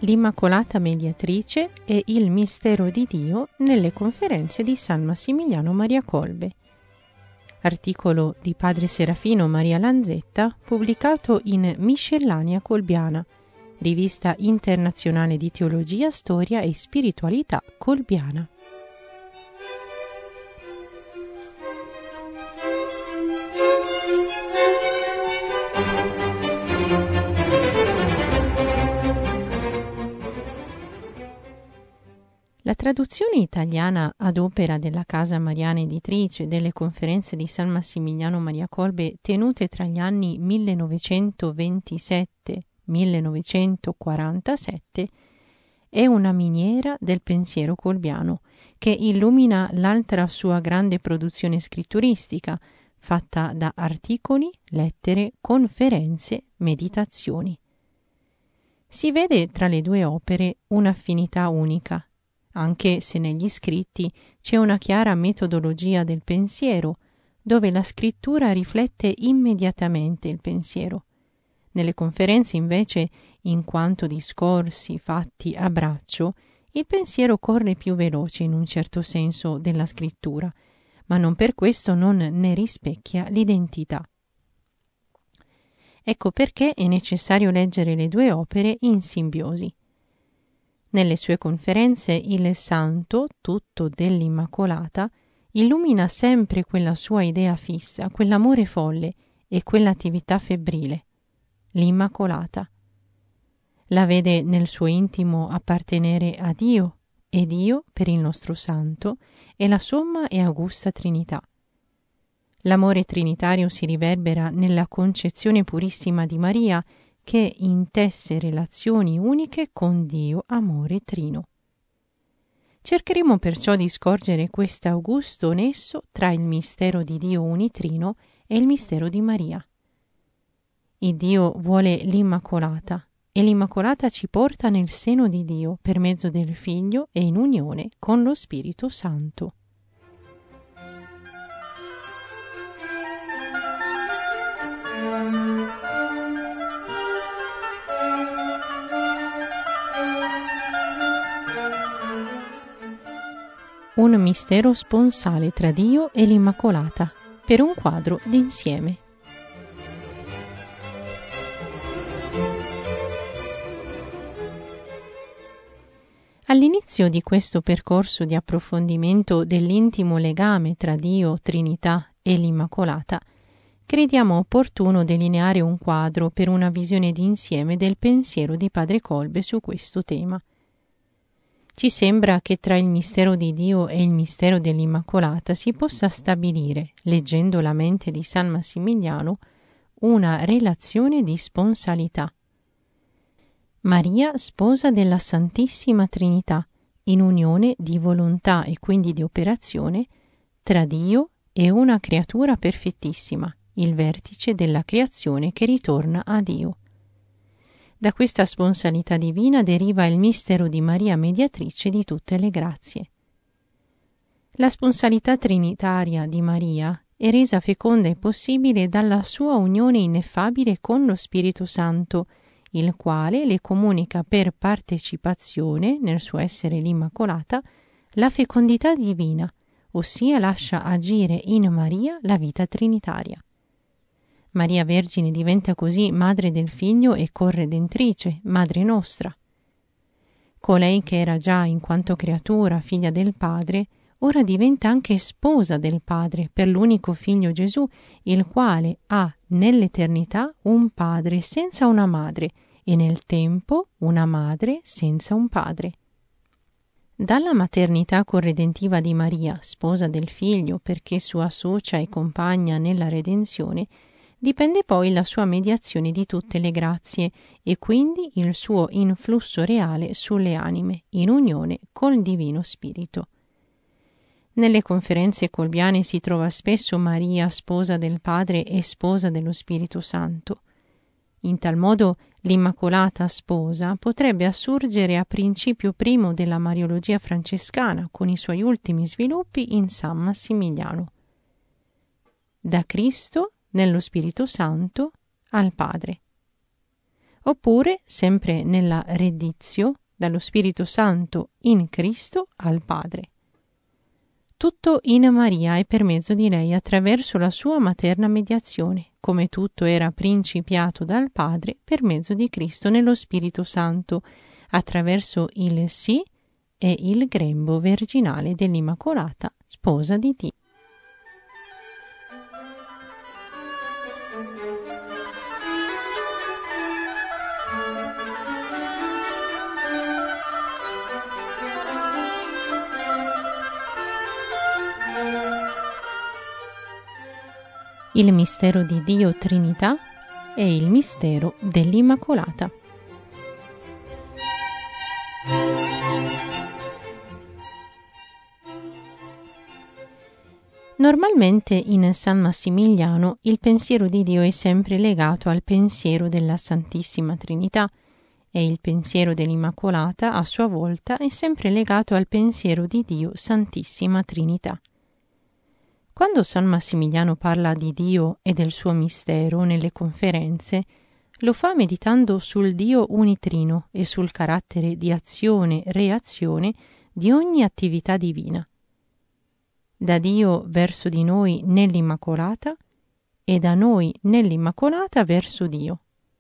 l'Immacolata Mediatrice e il mistero di Dio nelle conferenze di San Massimiliano Maria Kolbe. Articolo di padre Serafino Maria Lanzetta pubblicato in Miscellanea Kolbiana, rivista internazionale di teologia, storia e spiritualità kolbiana. La traduzione italiana ad opera della Casa Mariana Editrice delle conferenze di San Massimiliano Maria Kolbe tenute tra gli anni 1927-1947 è una miniera del pensiero kolbiano che illumina l'altra sua grande produzione scritturistica, fatta da articoli, lettere, conferenze, meditazioni. Si vede tra le due opere un'affinità unica, anche se negli scritti c'è una chiara metodologia del pensiero, dove la scrittura riflette immediatamente il pensiero. Nelle conferenze, invece, in quanto discorsi fatti a braccio, il pensiero corre più veloce in un certo senso della scrittura, ma non per questo non ne rispecchia l'identità. Ecco perché è necessario leggere le due opere in simbiosi. Nelle sue conferenze il Santo, tutto dell'Immacolata, illumina sempre quella sua idea fissa, quell'amore folle e quell'attività febbrile, l'Immacolata. La vede nel suo intimo appartenere a Dio, e Dio, per il nostro Santo, è la somma e augusta Trinità. L'amore trinitario si riverbera nella concezione purissima di Maria, che intesse relazioni uniche con Dio amore trino. Cercheremo perciò di scorgere questo augusto nesso tra il mistero di Dio unitrino e il mistero di Maria. Il Dio vuole l'Immacolata e l'Immacolata ci porta nel seno di Dio per mezzo del Figlio e in unione con lo Spirito Santo. Un mistero sponsale tra Dio e l'Immacolata, per un quadro d'insieme. All'inizio di questo percorso di approfondimento dell'intimo legame tra Dio, Trinità e l'Immacolata, crediamo opportuno delineare un quadro per una visione d'insieme del pensiero di padre Kolbe su questo tema. Ci sembra che tra il mistero di Dio e il mistero dell'Immacolata si possa stabilire, leggendo la mente di San Massimiliano, una relazione di sponsalità. Maria, sposa della Santissima Trinità, in unione di volontà e quindi di operazione, tra Dio e una creatura perfettissima, il vertice della creazione che ritorna a Dio. Da questa sponsalità divina deriva il mistero di Maria Mediatrice di tutte le grazie. La sponsalità trinitaria di Maria è resa feconda e possibile dalla sua unione ineffabile con lo Spirito Santo, il quale le comunica per partecipazione, nel suo essere l'Immacolata, la fecondità divina, ossia lascia agire in Maria la vita trinitaria. Maria Vergine diventa così madre del Figlio e corredentrice, madre nostra. Colei che era già in quanto creatura figlia del Padre, ora diventa anche sposa del Padre per l'unico Figlio Gesù, il quale ha nell'eternità un Padre senza una madre e nel tempo una madre senza un padre. Dalla maternità corredentiva di Maria, sposa del Figlio perché sua socia e compagna nella redenzione, dipende poi la sua mediazione di tutte le grazie e quindi il suo influsso reale sulle anime, in unione col Divino Spirito. Nelle conferenze kolbiane si trova spesso Maria, sposa del Padre e sposa dello Spirito Santo. In tal modo l'Immacolata Sposa potrebbe assurgere a principio primo della Mariologia francescana con i suoi ultimi sviluppi in San Massimiliano. Da Cristo, nello Spirito Santo, al Padre. oppure sempre nella redditio dallo Spirito Santo in Cristo al Padre. Tutto in Maria e per mezzo di lei attraverso la sua materna mediazione, come tutto era principiato dal Padre per mezzo di Cristo nello Spirito Santo, attraverso il sì e il grembo virginale dell'Immacolata, sposa di Dio. Il mistero di Dio Trinità e il mistero dell'Immacolata. Normalmente in San Massimiliano il pensiero di Dio è sempre legato al pensiero della Santissima Trinità e il pensiero dell'Immacolata a sua volta è sempre legato al pensiero di Dio Santissima Trinità. Quando San Massimiliano parla di Dio e del suo mistero nelle conferenze, lo fa meditando sul Dio unitrino e sul carattere di azione-reazione di ogni attività divina. Da Dio verso di noi nell'Immacolata e da noi nell'Immacolata verso Dio.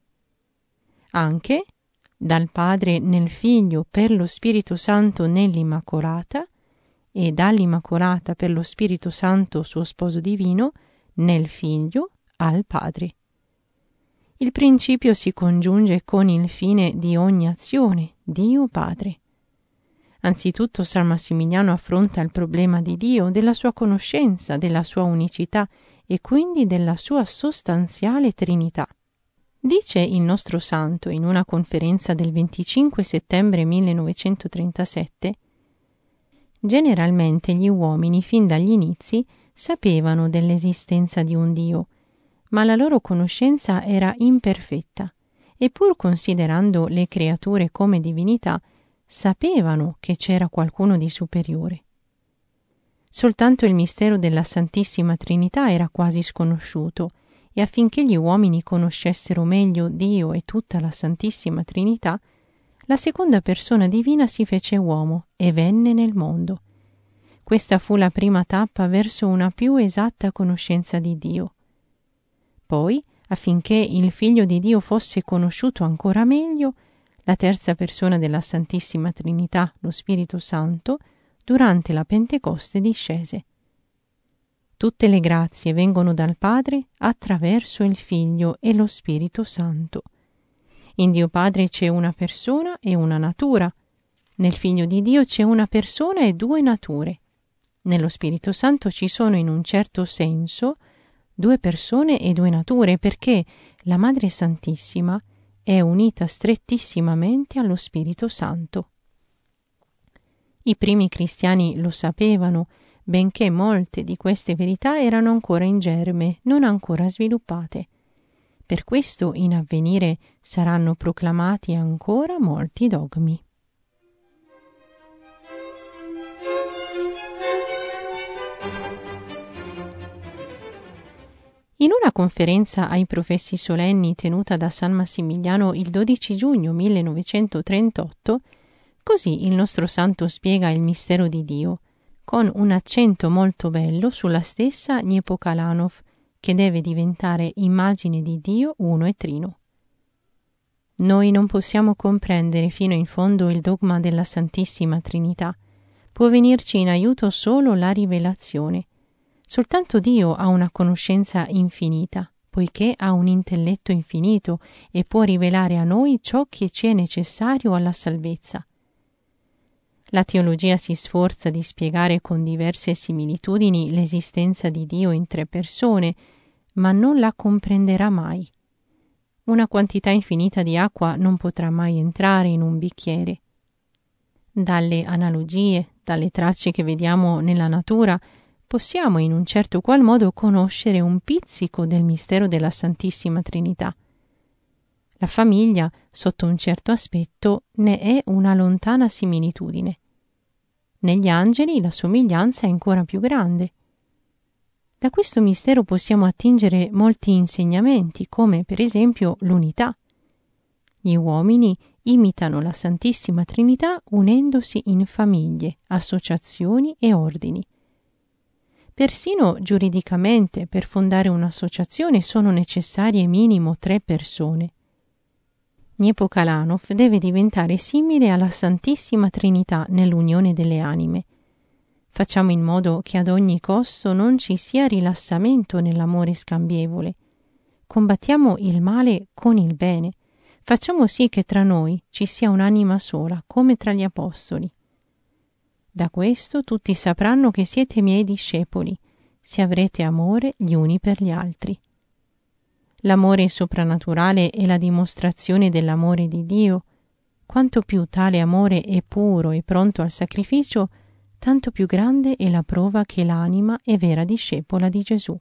Anche dal Padre nel Figlio per lo Spirito Santo nell'Immacolata e dall'Immacolata per lo Spirito Santo suo sposo divino nel Figlio al Padre. Il principio si congiunge con il fine di ogni azione, Dio Padre. Anzitutto San Massimiliano affronta il problema di Dio, della sua conoscenza, della sua unicità e quindi della sua sostanziale Trinità. Dice il nostro santo in una conferenza del 25 settembre 1937: generalmente gli uomini fin dagli inizi sapevano dell'esistenza di un Dio, ma la loro conoscenza era imperfetta e pur considerando le creature come divinità, sapevano che c'era qualcuno di superiore. Soltanto il mistero della Santissima Trinità era quasi sconosciuto e affinché gli uomini conoscessero meglio Dio e tutta la Santissima Trinità, la seconda persona divina si fece uomo e venne nel mondo. Questa fu la prima tappa verso una più esatta conoscenza di Dio. Poi, affinché il Figlio di Dio fosse conosciuto ancora meglio, la terza persona della Santissima Trinità, lo Spirito Santo, durante la Pentecoste discese. Tutte le grazie vengono dal Padre attraverso il Figlio e lo Spirito Santo. In Dio Padre c'è una persona e una natura. Nel Figlio di Dio c'è una persona e due nature. Nello Spirito Santo ci sono in un certo senso due persone e due nature, perché la Madre Santissima è unita strettissimamente allo Spirito Santo. I primi cristiani lo sapevano, benché molte di queste verità erano ancora in germe, non ancora sviluppate. Per questo in avvenire saranno proclamati ancora molti dogmi. In una conferenza ai professi solenni tenuta da San Massimiliano il 12 giugno 1938, così il nostro santo spiega il mistero di Dio, con un accento molto bello sulla stessa Nepokalanov, che deve diventare immagine di Dio uno e trino. Noi non possiamo comprendere fino in fondo il dogma della Santissima Trinità. Può venirci in aiuto solo la rivelazione. Soltanto Dio ha una conoscenza infinita, poiché ha un intelletto infinito e può rivelare a noi ciò che ci è necessario alla salvezza. La teologia si sforza di spiegare con diverse similitudini l'esistenza di Dio in tre persone, ma non la comprenderà mai. Una quantità infinita di acqua non potrà mai entrare in un bicchiere. Dalle analogie, dalle tracce che vediamo nella natura, possiamo in un certo qual modo conoscere un pizzico del mistero della Santissima Trinità. La famiglia, sotto un certo aspetto, ne è una lontana similitudine. Negli angeli la somiglianza è ancora più grande. Da questo mistero possiamo attingere molti insegnamenti, come per esempio l'unità. Gli uomini imitano la Santissima Trinità unendosi in famiglie, associazioni e ordini. Persino giuridicamente, per fondare un'associazione sono necessarie minimo 3 persone. Niepokalanov deve diventare simile alla Santissima Trinità nell'unione delle anime. Facciamo in modo che ad ogni costo non ci sia rilassamento nell'amore scambievole. Combattiamo il male con il bene. Facciamo sì che tra noi ci sia un'anima sola, come tra gli apostoli. Da questo tutti sapranno che siete miei discepoli, se avrete amore gli uni per gli altri. L'amore soprannaturale è la dimostrazione dell'amore di Dio. Quanto più tale amore è puro e pronto al sacrificio, tanto più grande è la prova che l'anima è vera discepola di Gesù.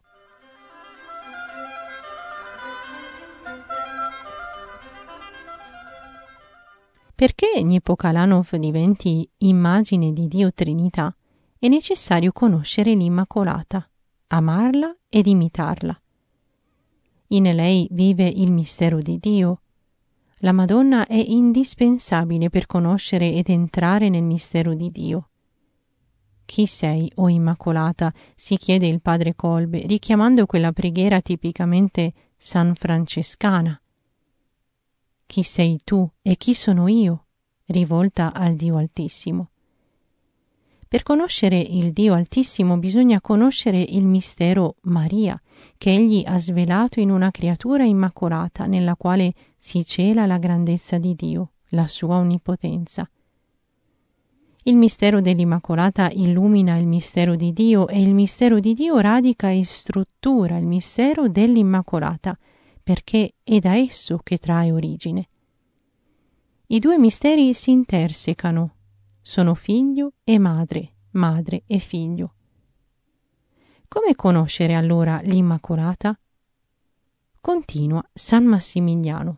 Perché Niepokalanov diventi immagine di Dio Trinità, è necessario conoscere l'Immacolata, amarla ed imitarla. In lei vive il mistero di Dio. La Madonna è indispensabile per conoscere ed entrare nel mistero di Dio. Chi sei, o Immacolata? Si chiede il padre Kolbe, richiamando quella preghiera tipicamente sanfrancescana. Chi sei tu e chi sono io? Rivolta al Dio Altissimo. Per conoscere il Dio Altissimo bisogna conoscere il mistero Maria, che Egli ha svelato in una creatura immacolata, nella quale si cela la grandezza di Dio, la sua onnipotenza. Il mistero dell'Immacolata illumina il mistero di Dio e il mistero di Dio radica e struttura il mistero dell'Immacolata, perché è da esso che trae origine. I due misteri si intersecano, sono figlio e madre, madre e figlio. Come conoscere allora l'Immacolata? Continua San Massimiliano.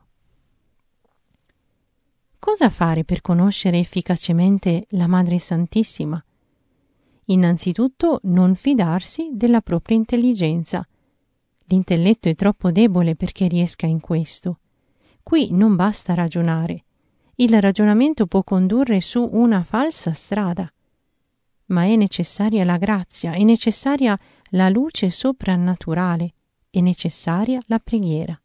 Cosa fare per conoscere efficacemente la Madre Santissima? Innanzitutto non fidarsi della propria intelligenza. L'intelletto è troppo debole perché riesca in questo. Qui non basta ragionare. Il ragionamento può condurre su una falsa strada. Ma è necessaria la grazia, è necessaria la luce soprannaturale, è necessaria la preghiera.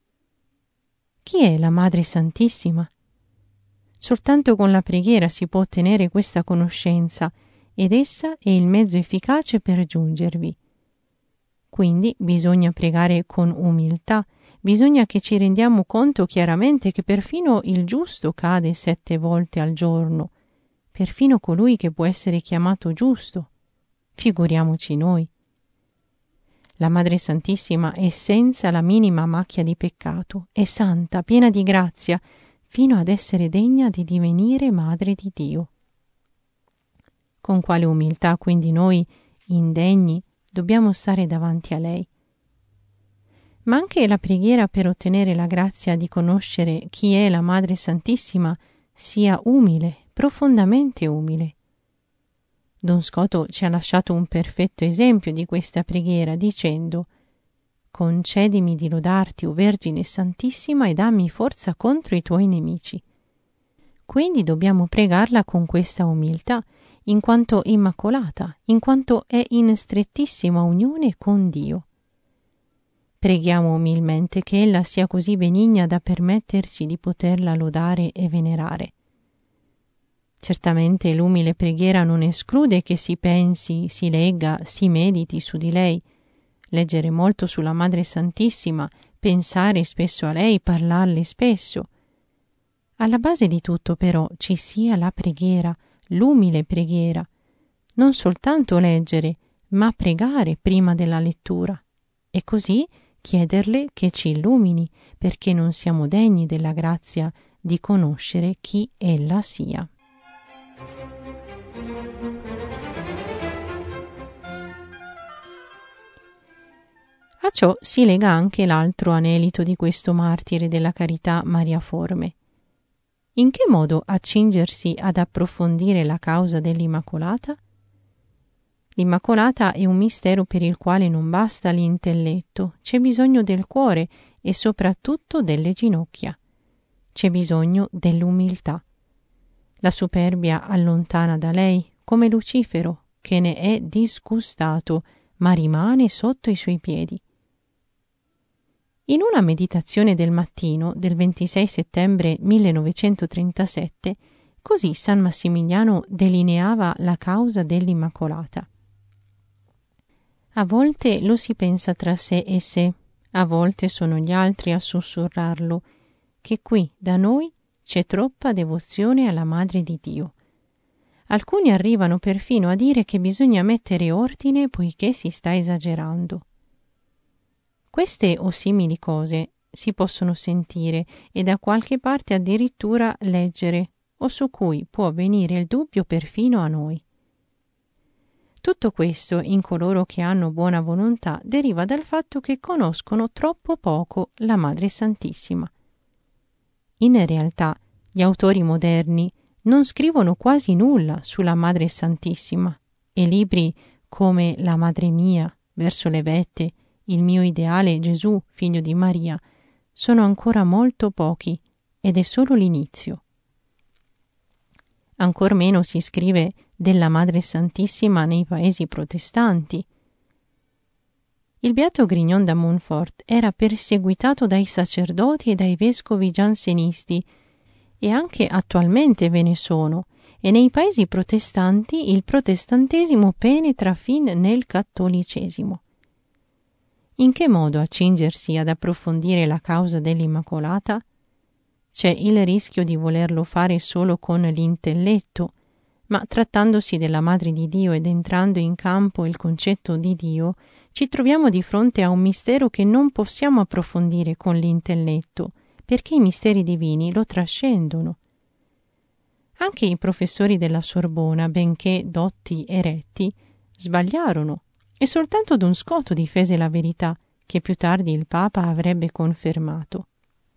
Chi è la Madre Santissima? Soltanto con la preghiera si può ottenere questa conoscenza ed essa è il mezzo efficace per giungervi. Quindi bisogna pregare con umiltà, bisogna che ci rendiamo conto chiaramente che perfino il giusto cade 7 volte al giorno, perfino colui che può essere chiamato giusto. Figuriamoci noi. La Madre Santissima è senza la minima macchia di peccato, è santa, piena di grazia, fino ad essere degna di divenire Madre di Dio. Con quale umiltà quindi noi, indegni, dobbiamo stare davanti a lei. Ma anche la preghiera per ottenere la grazia di conoscere chi è la Madre Santissima sia umile, profondamente umile. Don Scoto ci ha lasciato un perfetto esempio di questa preghiera dicendo: concedimi di lodarti, o Vergine Santissima, e dammi forza contro i tuoi nemici. Quindi dobbiamo pregarla con questa umiltà, in quanto immacolata, in quanto è in strettissima unione con Dio. Preghiamo umilmente che ella sia così benigna da permetterci di poterla lodare e venerare. Certamente l'umile preghiera non esclude che si pensi, si legga, si mediti su di lei, leggere molto sulla Madre Santissima, pensare spesso a lei, parlarle spesso. Alla base di tutto però ci sia la preghiera, l'umile preghiera, non soltanto leggere, ma pregare prima della lettura, e così chiederle che ci illumini, perché non siamo degni della grazia di conoscere chi ella sia. A ciò si lega anche l'altro anelito di questo martire della carità mariaforme. In che modo accingersi ad approfondire la causa dell'Immacolata? L'Immacolata è un mistero per il quale non basta l'intelletto, c'è bisogno del cuore e soprattutto delle ginocchia. c'è bisogno dell'umiltà. La superbia allontana da lei come Lucifero, che ne è disgustato, ma rimane sotto i suoi piedi. In una meditazione del mattino del 26 settembre 1937, così San Massimiliano delineava la causa dell'Immacolata. A volte lo si pensa tra sé e sé, a volte sono gli altri a sussurrarlo, che qui da noi c'è troppa devozione alla Madre di Dio. Alcuni arrivano perfino a dire che bisogna mettere ordine poiché si sta esagerando. Queste o simili cose si possono sentire e da qualche parte addirittura leggere, o su cui può venire il dubbio perfino a noi. Tutto questo in coloro che hanno buona volontà deriva dal fatto che conoscono troppo poco la Madre Santissima. In realtà, gli autori moderni non scrivono quasi nulla sulla Madre Santissima e libri come La Madre mia, Verso le vette, Il mio ideale Gesù, figlio di Maria, sono ancora molto pochi ed è solo l'inizio. Ancor meno si scrive della Madre Santissima nei paesi protestanti. Il beato Grignon da Montfort era perseguitato dai sacerdoti e dai vescovi giansenisti, e anche attualmente ve ne sono, e nei paesi protestanti il protestantesimo penetra fin nel cattolicesimo. In che modo accingersi ad approfondire la causa dell'Immacolata? C'è il rischio di volerlo fare solo con l'intelletto, ma trattandosi della Madre di Dio ed entrando in campo il concetto di Dio, ci troviamo di fronte a un mistero che non possiamo approfondire con l'intelletto, perché i misteri divini lo trascendono. Anche i professori della Sorbona, benché dotti e retti, sbagliarono e soltanto Don Scoto difese la verità che più tardi il Papa avrebbe confermato.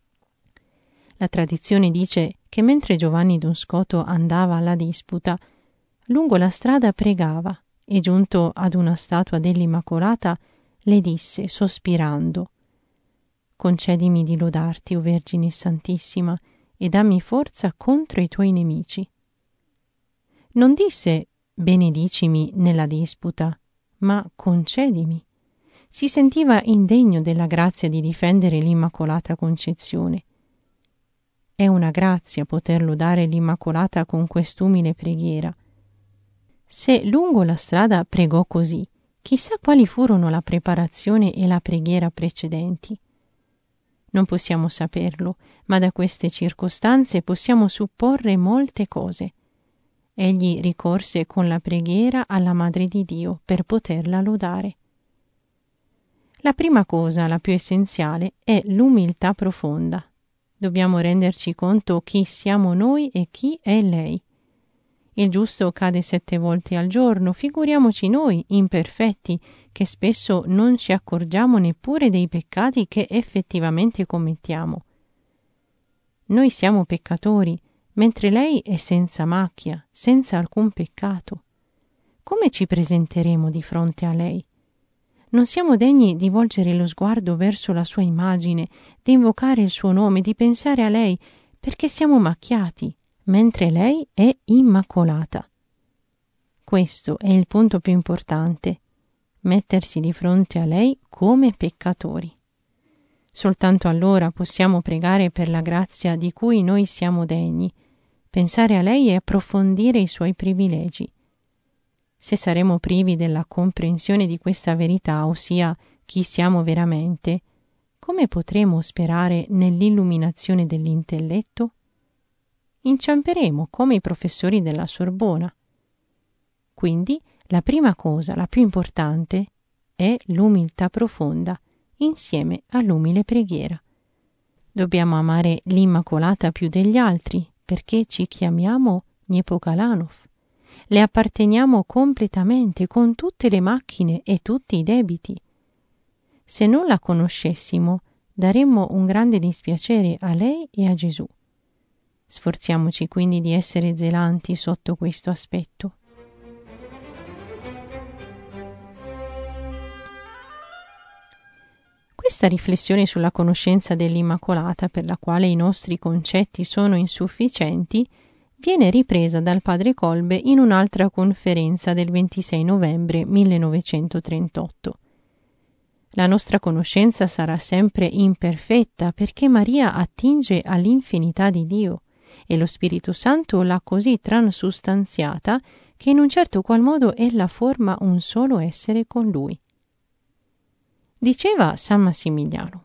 La tradizione dice che mentre Giovanni Don Scoto andava alla disputa, lungo la strada pregava e giunto ad una statua dell'Immacolata le disse, sospirando: «Concedimi di lodarti, o Vergine Santissima, e dammi forza contro i tuoi nemici». Non disse «benedicimi nella disputa», ma «concedimi». Si sentiva indegno della grazia di difendere l'Immacolata Concezione. È una grazia poter lodare l'Immacolata con quest'umile preghiera. Se lungo la strada pregò così, chissà quali furono la preparazione e la preghiera precedenti. Non possiamo saperlo, ma da queste circostanze possiamo supporre molte cose. Egli ricorse con la preghiera alla Madre di Dio per poterla lodare. La prima cosa, la più essenziale, è l'umiltà profonda. Dobbiamo renderci conto chi siamo noi e chi è lei. Il giusto cade 7 volte al giorno, figuriamoci noi, imperfetti, che spesso non ci accorgiamo neppure dei peccati che effettivamente commettiamo. Noi siamo peccatori, mentre lei è senza macchia, senza alcun peccato. Come ci presenteremo di fronte a lei? Non siamo degni di volgere lo sguardo verso la sua immagine, di invocare il suo nome, di pensare a lei, perché siamo macchiati, mentre lei è immacolata. Questo è il punto più importante, mettersi di fronte a lei come peccatori. Soltanto allora possiamo pregare per la grazia di cui noi siamo degni, pensare a lei e approfondire i suoi privilegi. Se saremo privi della comprensione di questa verità, ossia chi siamo veramente, come potremo sperare nell'illuminazione dell'intelletto? Inciamperemo come i professori della Sorbona. Quindi la prima cosa, la più importante, è l'umiltà profonda, insieme all'umile preghiera. Dobbiamo amare l'Immacolata più degli altri, perché ci chiamiamo Nepokalanov. Le apparteniamo completamente, con tutte le macchine e tutti i debiti. Se non la conoscessimo, daremmo un grande dispiacere a lei e a Gesù. Sforziamoci quindi di essere zelanti sotto questo aspetto. Questa riflessione sulla conoscenza dell'Immacolata, per la quale i nostri concetti sono insufficienti, viene ripresa dal padre Kolbe in un'altra conferenza del 26 novembre 1938. La nostra conoscenza sarà sempre imperfetta perché Maria attinge all'infinità di Dio e lo Spirito Santo l'ha così transustanziata che in un certo qual modo ella forma un solo essere con Lui. Diceva San Massimiliano: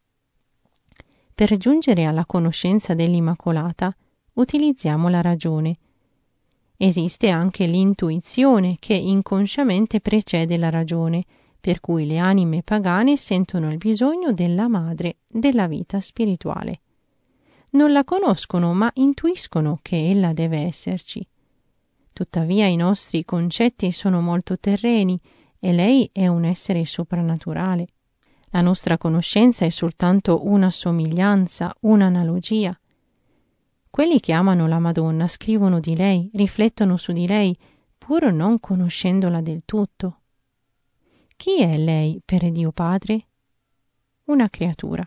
per giungere alla conoscenza dell'Immacolata utilizziamo la ragione. Esiste anche l'intuizione che inconsciamente precede la ragione, per cui le anime pagane sentono il bisogno della madre della vita spirituale. Non la conoscono, ma intuiscono che ella deve esserci. Tuttavia i nostri concetti sono molto terreni e lei è un essere soprannaturale. La nostra conoscenza è soltanto una somiglianza, un'analogia. Quelli che amano la Madonna scrivono di lei, riflettono su di lei, pur non conoscendola del tutto. Chi è lei per Dio Padre? Una creatura.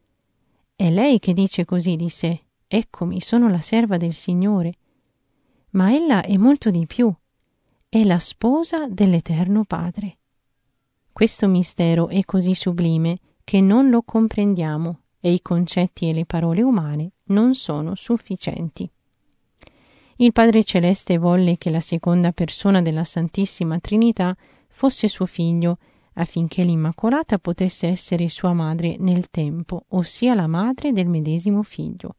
È lei che dice così di sé: eccomi, sono la serva del Signore. Ma ella è molto di più. È la sposa dell'Eterno Padre. Questo mistero è così sublime che non lo comprendiamo e i concetti e le parole umane non sono sufficienti. Il Padre Celeste volle che la seconda persona della Santissima Trinità fosse suo figlio, affinché l'Immacolata potesse essere sua madre nel tempo, ossia la madre del medesimo figlio.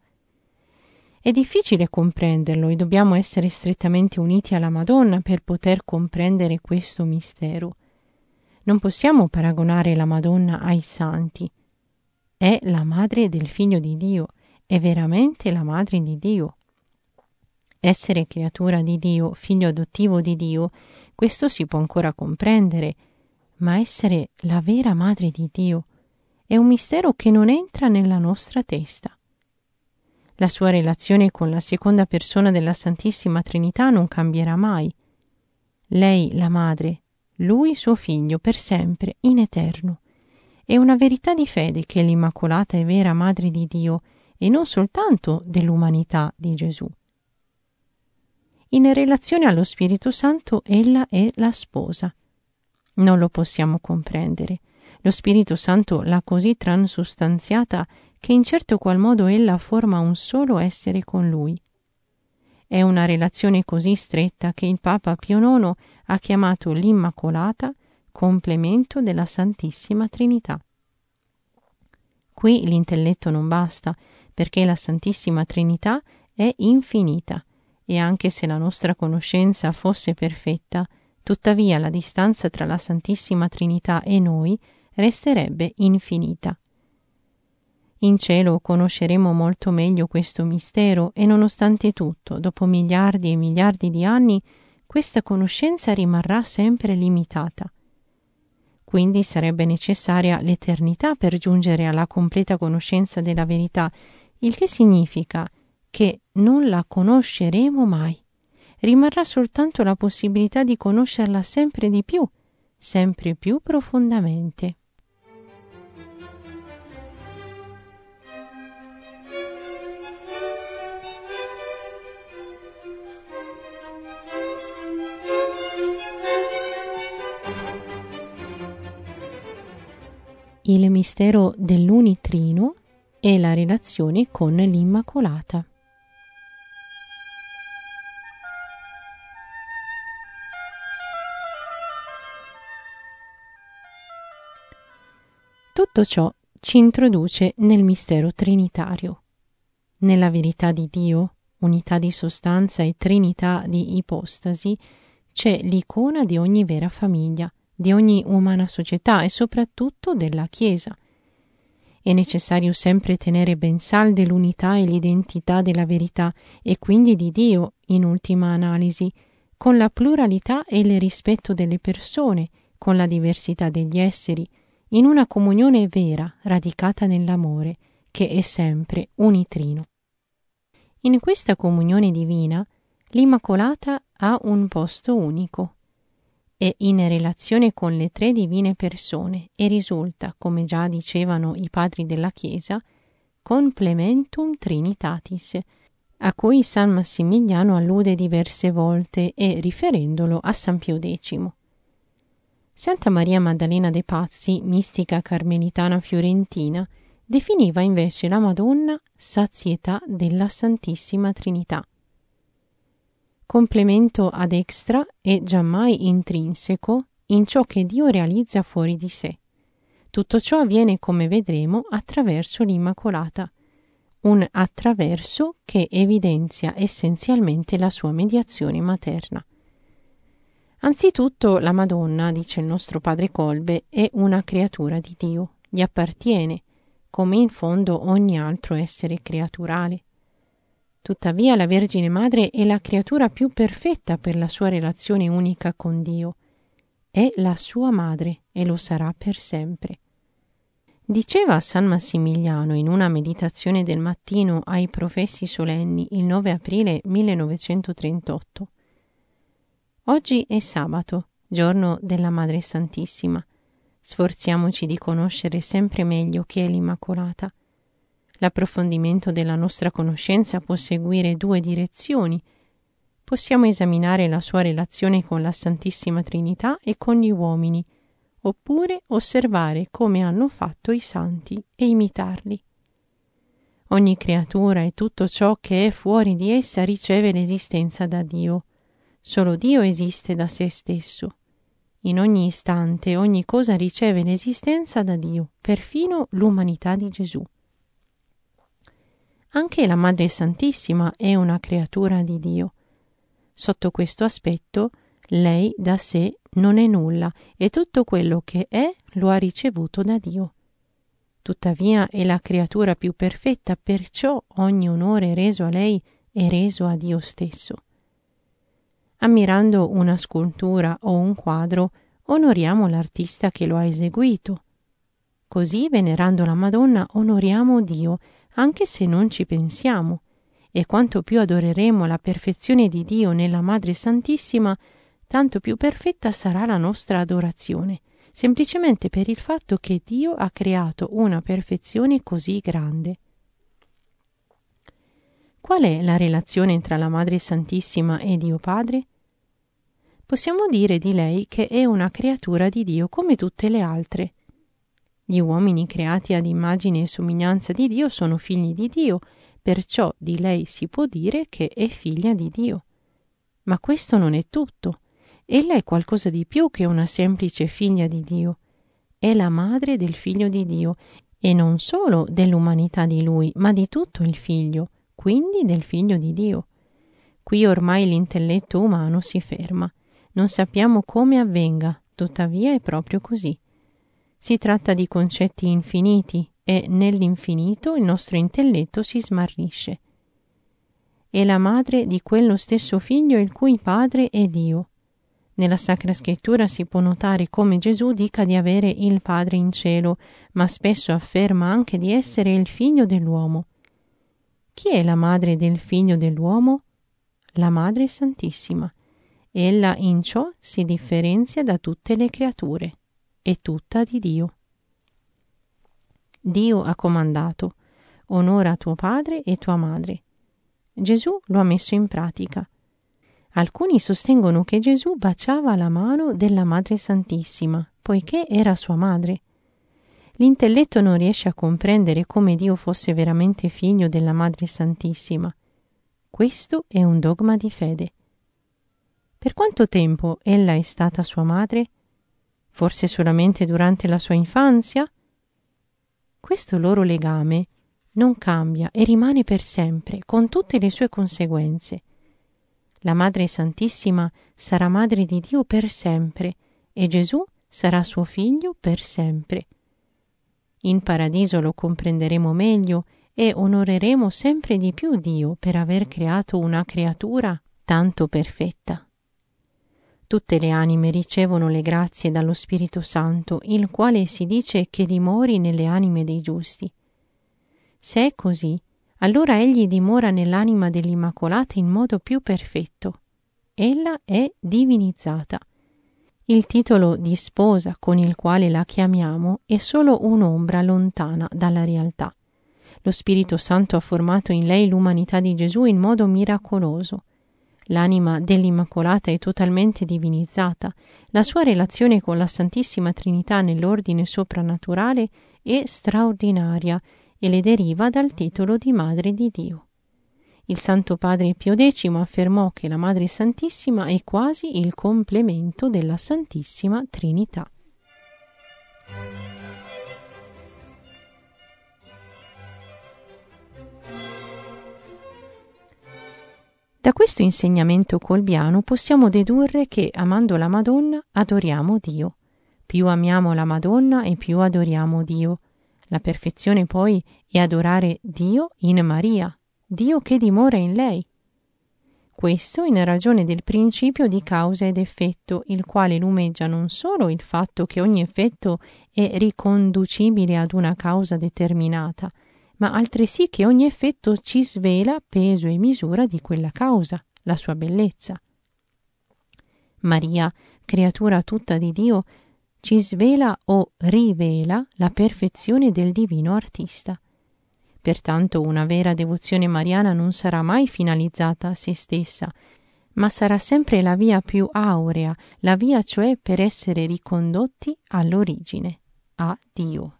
È difficile comprenderlo e dobbiamo essere strettamente uniti alla Madonna per poter comprendere questo mistero. Non possiamo paragonare la Madonna ai santi. È la madre del Figlio di Dio, è veramente la madre di Dio. Essere creatura di Dio, figlio adottivo di Dio, questo si può ancora comprendere, ma essere la vera madre di Dio è un mistero che non entra nella nostra testa. La sua relazione con la seconda persona della Santissima Trinità non cambierà mai. Lei la madre, lui suo figlio per sempre, in eterno. È una verità di fede che l'Immacolata è vera madre di Dio e non soltanto dell'umanità di Gesù. In relazione allo Spirito Santo, ella è la sposa. Non lo possiamo comprendere. Lo Spirito Santo l'ha così transustanziata che in certo qual modo ella forma un solo essere con lui. È una relazione così stretta che il Papa Pio IX ha chiamato l'Immacolata complemento della Santissima Trinità. Qui l'intelletto non basta, perché la Santissima Trinità è infinita e anche se la nostra conoscenza fosse perfetta, tuttavia la distanza tra la Santissima Trinità e noi resterebbe infinita. In cielo conosceremo molto meglio questo mistero e nonostante tutto, dopo miliardi e miliardi di anni, questa conoscenza rimarrà sempre limitata. Quindi sarebbe necessaria l'eternità per giungere alla completa conoscenza della verità, il che significa che non la conosceremo mai. Rimarrà soltanto la possibilità di conoscerla sempre di più, sempre più profondamente. Il mistero dell'unitrino e la relazione con l'Immacolata. Tutto ciò ci introduce nel mistero trinitario. Nella verità di Dio, unità di sostanza e trinità di ipostasi, c'è l'icona di ogni vera famiglia, di ogni umana società e soprattutto della Chiesa. È necessario sempre tenere ben salde l'unità e l'identità della verità e quindi di Dio, in ultima analisi, con la pluralità e il rispetto delle persone, con la diversità degli esseri, in una comunione vera radicata nell'amore, che è sempre unitrino. In questa comunione divina, l'Immacolata ha un posto unico. è in relazione con le tre divine persone e risulta, come già dicevano i padri della Chiesa, complementum Trinitatis, a cui San Massimiliano allude diverse volte e riferendolo a San Pio X. Santa Maria Maddalena de' Pazzi, mistica carmelitana fiorentina, definiva invece la Madonna sazietà della Santissima Trinità. Complemento ad extra e giammai intrinseco in ciò che Dio realizza fuori di sé. Tutto ciò avviene, come vedremo, attraverso l'Immacolata, un attraverso che evidenzia essenzialmente la sua mediazione materna. Anzitutto la Madonna, dice il nostro padre Kolbe, è una creatura di Dio, gli appartiene, come in fondo ogni altro essere creaturale. Tuttavia la Vergine Madre è la creatura più perfetta per la sua relazione unica con Dio. È la sua madre e lo sarà per sempre. Diceva San Massimiliano in una meditazione del mattino ai professi solenni il 9 aprile 1938. Oggi è sabato, giorno della Madre Santissima. Sforziamoci di conoscere sempre meglio chi è l'Immacolata. L'approfondimento della nostra conoscenza può seguire due direzioni. Possiamo esaminare la sua relazione con la Santissima Trinità e con gli uomini, oppure osservare come hanno fatto i santi e imitarli. Ogni creatura e tutto ciò che è fuori di essa riceve l'esistenza da Dio. Solo Dio esiste da sé stesso. In ogni istante ogni cosa riceve l'esistenza da Dio, perfino l'umanità di Gesù. Anche la Madre Santissima è una creatura di Dio. Sotto questo aspetto, lei da sé non è nulla e tutto quello che è lo ha ricevuto da Dio. Tuttavia è la creatura più perfetta, perciò ogni onore reso a lei è reso a Dio stesso. Ammirando una scultura o un quadro, onoriamo l'artista che lo ha eseguito. Così, venerando la Madonna, onoriamo Dio, anche se non ci pensiamo, e quanto più adoreremo la perfezione di Dio nella Madre Santissima, tanto più perfetta sarà la nostra adorazione, semplicemente per il fatto che Dio ha creato una perfezione così grande. Qual è la relazione tra la Madre Santissima e Dio Padre? Possiamo dire di lei che è una creatura di Dio come tutte le altre. Gli uomini creati ad immagine e somiglianza di Dio sono figli di Dio, perciò di lei si può dire che è figlia di Dio. Ma questo non è tutto. Ella è qualcosa di più che una semplice figlia di Dio. È la madre del Figlio di Dio, e non solo dell'umanità di Lui, ma di tutto il Figlio, quindi del Figlio di Dio. Qui ormai l'intelletto umano si ferma. Non sappiamo come avvenga, tuttavia è proprio così. Si tratta di concetti infiniti e nell'infinito il nostro intelletto si smarrisce. È la madre di quello stesso Figlio il cui padre è Dio. Nella Sacra Scrittura si può notare come Gesù dica di avere il Padre in cielo, ma spesso afferma anche di essere il Figlio dell'uomo. Chi è la madre del Figlio dell'uomo? La Madre Santissima. Ella in ciò si differenzia da tutte le creature. È tutta di Dio. Dio ha comandato: onora tuo padre e tua madre. Gesù lo ha messo in pratica. Alcuni sostengono che Gesù baciava la mano della Madre Santissima, poiché era sua madre. L'intelletto non riesce a comprendere come Dio fosse veramente figlio della Madre Santissima. Questo è un dogma di fede. Per quanto tempo ella è stata sua madre? Forse solamente durante la sua infanzia? Questo loro legame non cambia e rimane per sempre, con tutte le sue conseguenze. La Madre Santissima sarà madre di Dio per sempre e Gesù sarà suo figlio per sempre. In paradiso lo comprenderemo meglio e onoreremo sempre di più Dio per aver creato una creatura tanto perfetta. Tutte le anime ricevono le grazie dallo Spirito Santo, il quale si dice che dimori nelle anime dei giusti. Se è così, allora egli dimora nell'anima dell'Immacolata in modo più perfetto. Ella è divinizzata. Il titolo di sposa con il quale la chiamiamo è solo un'ombra lontana dalla realtà. Lo Spirito Santo ha formato in lei l'umanità di Gesù in modo miracoloso. L'anima dell'Immacolata è totalmente divinizzata. La sua relazione con la Santissima Trinità nell'ordine soprannaturale è straordinaria e le deriva dal titolo di Madre di Dio. Il Santo Padre Pio X affermò che la Madre Santissima è quasi il complemento della Santissima Trinità. Da questo insegnamento colbiano possiamo dedurre che, amando la Madonna, adoriamo Dio. Più amiamo la Madonna e più adoriamo Dio. La perfezione poi è adorare Dio in Maria, Dio che dimora in lei. Questo in ragione del principio di causa ed effetto, il quale lumeggia non solo il fatto che ogni effetto è riconducibile ad una causa determinata, ma altresì che ogni effetto ci svela peso e misura di quella causa, la sua bellezza. Maria, creatura tutta di Dio, ci svela o rivela la perfezione del divino artista. Pertanto una vera devozione mariana non sarà mai finalizzata a se stessa, ma sarà sempre la via più aurea, la via cioè per essere ricondotti all'origine, a Dio.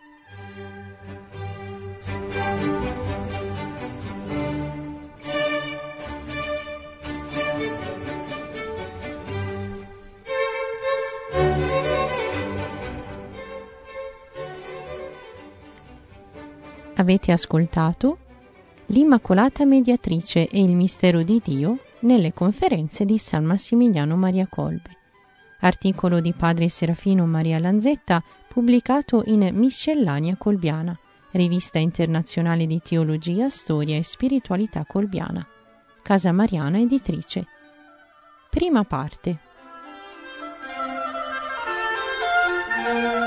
Avete ascoltato l'Immacolata Mediatrice e il mistero di Dio nelle conferenze di San Massimiliano Maria Kolbe, articolo di Padre Serafino Maria Lanzetta pubblicato in Miscellanea Colbiana, rivista internazionale di teologia, storia e spiritualità colbiana, Casa Mariana Editrice. Prima parte.